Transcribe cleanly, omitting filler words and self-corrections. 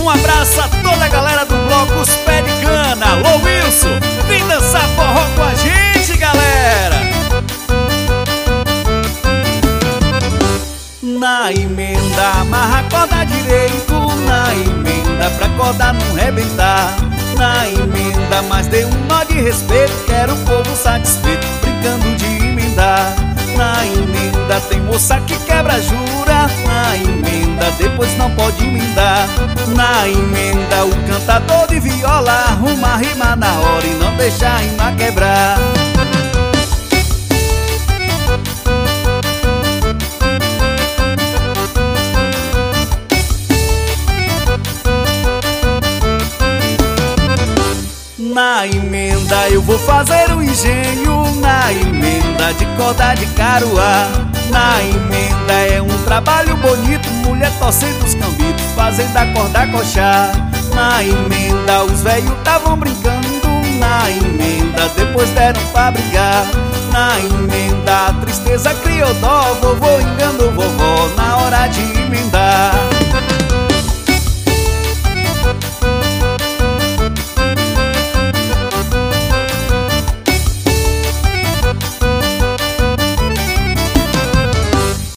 Um abraço a toda a galera do bloco Os Pé de Cana. Alô Wilson, vem dançar forró com a gente, galera. Na emenda amarra a corda direito, na emenda pra corda não rebentar. Na emenda mas dê um nó de respeito, quero o povo satisfeito, brincando de emendar. Na emenda tem moça que quebra jura, na emenda depois não pode emendar. Na emenda o cantador de viola arruma a rima na hora e não deixa a rima quebrar. Na emenda eu vou fazer um engenho, na emenda de corda de caruá. Na emenda é um trabalho bonito, mulher torcendo os cambitos, fazendo a corda coxar. Na emenda os velhos tavam brincando, na emenda depois deram pra brigar. Na emenda a tristeza criou dó, vovô enganou vovó